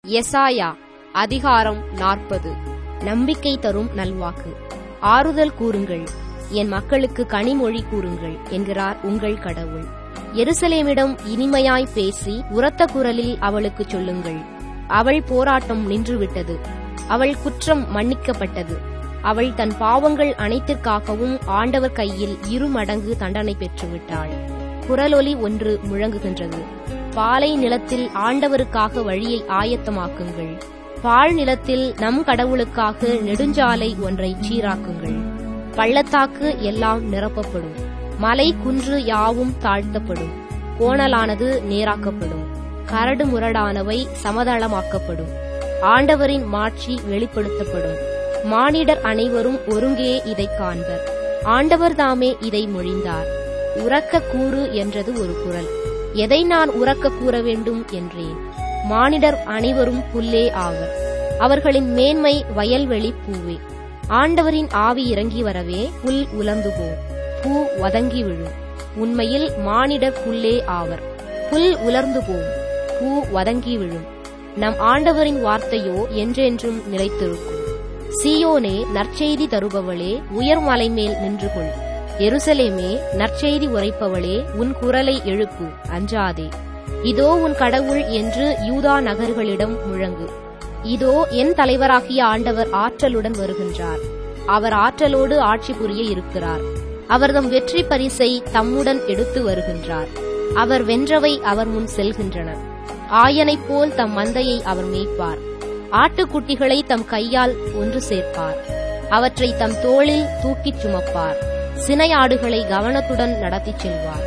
எசாயா அதிகாரம் 40. நம்பிக்கை தரும் நல்வாக்கு. ஆறுதல் கூறுங்கள், என் மக்களுக்கு கனிமொழி கூறுங்கள் என்கிறார் உங்கள் கடவுள். எருசலேமிடம் இனிமையாய் பேசி உரத்த குரலில் அவளுக்குச் சொல்லுங்கள். அவள் போராட்டம் நின்றுவிட்டது, அவள் குற்றம் மன்னிக்கப்பட்டது. அவள் தன் பாவங்கள் அனைத்திற்காகவும் ஆண்டவர் கையில் 2 மடங்கு தண்டனை பெற்றுவிட்டாள். குரலொலி ஒன்று முழங்குகின்றது. பாலை நிலத்தில் ஆண்டவருக்காக வழியை ஆயத்தமாக்குங்கள். பாழ் நிலத்தில் நம் கடவுளுக்காக நெடுஞ்சாலை ஒன்றை சீராக்குங்கள். பள்ளத்தாக்கு எல்லாம் நிரப்பப்படும், மலை குன்று யாவும் தாழ்த்தப்படும். கோணலானது நேராக்கப்படும், கரடு முரடானவை சமதளமாக்கப்படும். ஆண்டவரின் மாட்சி வெளிப்படுத்தப்படும். மானிடர் அனைவரும் ஒருங்கே இதைக் காண்பர். ஆண்டவர் தாமே இதை மொழிந்தார். உரக்க கூறு என்றது ஒரு குரல். எதை நான் உரக்க கூற வேண்டும் என்றேன். மானிடர் அனைவரும் புல்லே ஆவர், அவர்களின் மேன்மை வயல்வெளி பூவே. ஆண்டவரின் ஆவி இறங்கி வரவே புல் உலர்ந்து போம், பூ வதங்கி விழும். உண்மையில் மானிடர் புல்லே ஆவர், புல் உலர்ந்து போம், பூ வதங்கி விழும். நம் ஆண்டவரின் வார்த்தையோ என்றென்றும் நிலைத்திருக்கும். சீயோனே, நற்செய்தி தருபவளே, உயர்மலை மேல் நின்று கொள். எருசலேமே, நற்செய்தி உரைப்பவளே, உன் குரலை எழுப்பு, அஞ்சாதே. இதோ உன் கடவுள் என்று யூதா நகர்களிடம் முழங்கு. இதோ என் தலைவராகிய ஆண்டவர் ஆற்றலுடன் வருகின்றார். அவர் ஆற்றலோடு ஆட்சி புரிய இருக்கிறார். அவர் தம் வெற்றி பரிசை தம்முடன் எடுத்து வருகின்றார். அவர் வென்றவை அவர் முன் செல்கின்றன. ஆயனைப் போல் தம் மந்தையை அவர் மேய்ப்பார். ஆட்டுக்குட்டிகளை தம் கையால் ஒன்று சேர்ப்பார். அவற்றை தம் தோளில் தூக்கிச் சுமப்பார். சினையாடுகளை கவனத்துடன் நடத்திச் செல்வார்.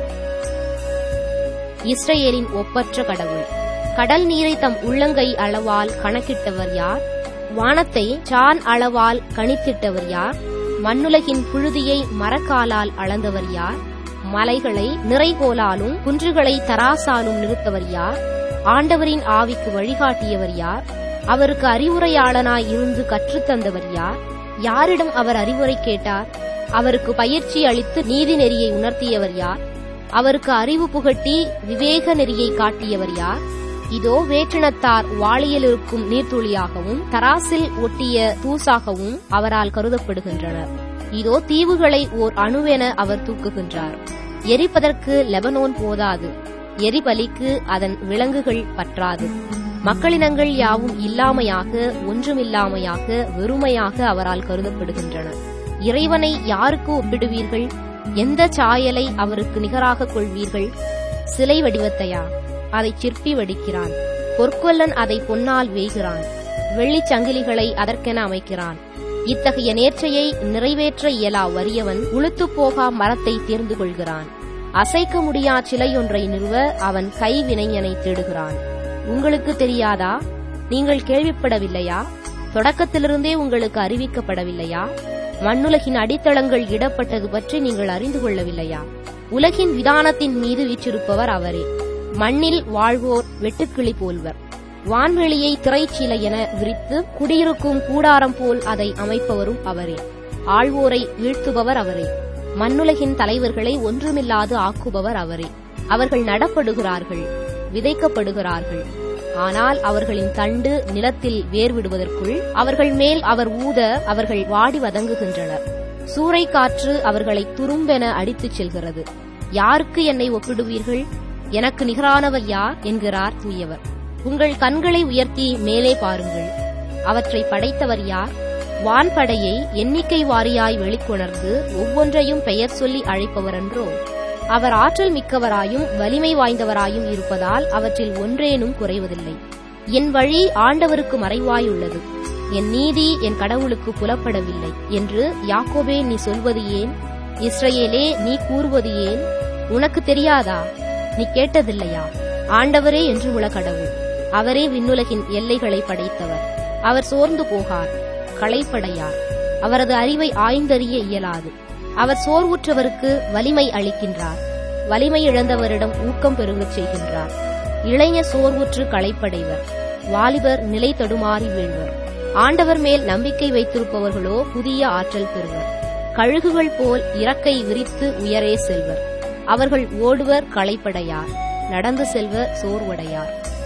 இஸ்ரவேலின் ஒப்பற்ற கடவுள். கடல் நீரை தம் உள்ளங்கை அளவால் கணக்கிட்டவர் யார்? வானத்தை சான் அளவால் கணித்திட்டவர் யார்? மண்ணுலகின் புழுதியை மரக்காலால் அளந்தவர் யார்? மலைகளை நிறைகோலாலும் குன்றுகளை தராசாலும் நிறுத்தவர் யார்? ஆண்டவரின் ஆவிக்கு வழிகாட்டியவர் யார்? அவருக்கு அறிவுரையாளனாய் இருந்து கற்றுத்தந்தவர் யார்? யாரிடம் அவர் அறிவுரை கேட்டார்? அவருக்கு பயிற்சி அளித்து நீதி நெறியை உணர்த்தியவர் யார்? அவருக்கு அறிவு புகட்டி விவேக நெறியை காட்டியவர் யார்? இதோ வேற்றினத்தார் வாளியில் இருக்கும் நீர்த்துளியாகவும் தராசில் ஒட்டிய தூசாகவும் அவரால் கருதப்படுகின்றனர். இதோ தீவுகளை ஓர் அணுவென அவர் தூக்குகின்றார். எரிப்பதற்கு லெபனோன் போதாது, எரிபலிக்கு அதன் விலங்குகள் பற்றாது. மக்களினங்கள் யாவும் இல்லாமையாக, ஒன்றுமில்லாமையாக, வெறுமையாக அவரால் கருதப்படுகின்றன. இறைவனை யாருக்கு ஒப்பிடுவீர்கள்? எந்த சாயலை அவருக்கு நிகராக கொள்வீர்கள்? சிலை வடிவத்தையா? அதை சிற்பி வடிக்கிறான். பொற்கொல்லன் அதை பொன்னால் வேய்கிறான். வெள்ளிச் சங்கிலிகளை அதற்கென அமைக்கிறான். இத்தகைய நேர்ச்சையை நிறைவேற்ற இயலா வறியவன் உளுத்துப் போகா மரத்தை தேர்ந்து கொள்கிறான். அசைக்க முடியா சிலையொன்றை நிறுவ அவன் கைவினைஞனை தேடுகிறான். உங்களுக்கு தெரியாதா? நீங்கள் கேள்விப்படவில்லையா? தொடக்கத்திலிருந்தே உங்களுக்கு அறிவிக்கப்படவில்லையா? மண்ணுலகின் அடித்தளங்கள் இடப்பட்டது பற்றி நீங்கள் அறிந்து கொள்ளவில்லையா? உலகின் விதானத்தின் மீது வீற்றிருப்பவர் அவரே. மண்ணில் வாழ்வோர் வெட்டுக்கிளி போல்வர். வான்வெளியை திரைச்சீலை என விரித்து குடியிருக்கும் கூடாரம் போல் அதை அமைப்பவரும் அவரே. ஆழ்வோரை வீழ்த்துபவர் அவரே. மண்ணுலகின் தலைவர்களை ஒன்றுமில்லாது ஆக்குபவர் அவரே. அவர்கள் நடப்படுகிறார்கள், விதைக்கப்படுகிறார்கள். ஆனால் அவர்களின் தண்டு நிலத்தில் வேர்விடுவதற்குள் அவர்கள் மேல் அவர் ஊத அவர்கள் வாடி வதங்குகின்றனர். சூறை காற்று அவர்களை துரும்பென அடித்துச் செல்கிறது. யாருக்கு என்னை ஒப்பிடுவீர்கள்? எனக்கு நிகரானவர் யார் என்கிறார் தூயவர். உங்கள் கண்களை உயர்த்தி மேலே பாருங்கள். அவற்றை படைத்தவர் யார்? வான்படையை எண்ணிக்கை வாரியாய் வெளிக்கொணர்ந்து ஒவ்வொன்றையும் பெயர் சொல்லி அழைப்பவரன்றோ? அவர் ஆற்றல் மிக்கவராயும் வலிமை வாய்ந்தவராயும் இருப்பதால் அவற்றில் ஒன்றேனும் குறைவதில்லை. என் வழி ஆண்டவருக்கு மறைவாயுள்ளது, என் நீதி என் கடவுளுக்கு புலப்படவில்லை என்று யாக்கோபே நீ சொல்வது ஏன்? இஸ்ரவேலே நீ கூறுவது ஏன்? உனக்கு தெரியாதா? நீ கேட்டதில்லையா? ஆண்டவரே என்று உள்ள கடவுள், அவரே விண்ணுலகின் எல்லைகளை படைத்தவர். அவர் சோர்ந்து போகார், களைப்படையார். அவரது அறிவை ஆய்ந்தறிய இயலாது. அவர் சோர்வுற்றவருக்கு வலிமை அளிக்கின்றார். வலிமை இழந்தவரிடம் ஊக்கம் பெருகச் செய்கின்றார். இளைஞர் சோர்வுற்று களைப்படைவர், வாலிபர் நிலை தடுமாறி வீழ்வர். ஆண்டவர் மேல் நம்பிக்கை வைத்திருப்பவர்களோ புதிய ஆற்றல் பெறுவர். கழுகுகள் போல் இறக்கை விரித்து உயரே செல்வர். அவர்கள் ஓடுவர், களைப்படையார். நடந்து செல்வர், சோர்வடையார்.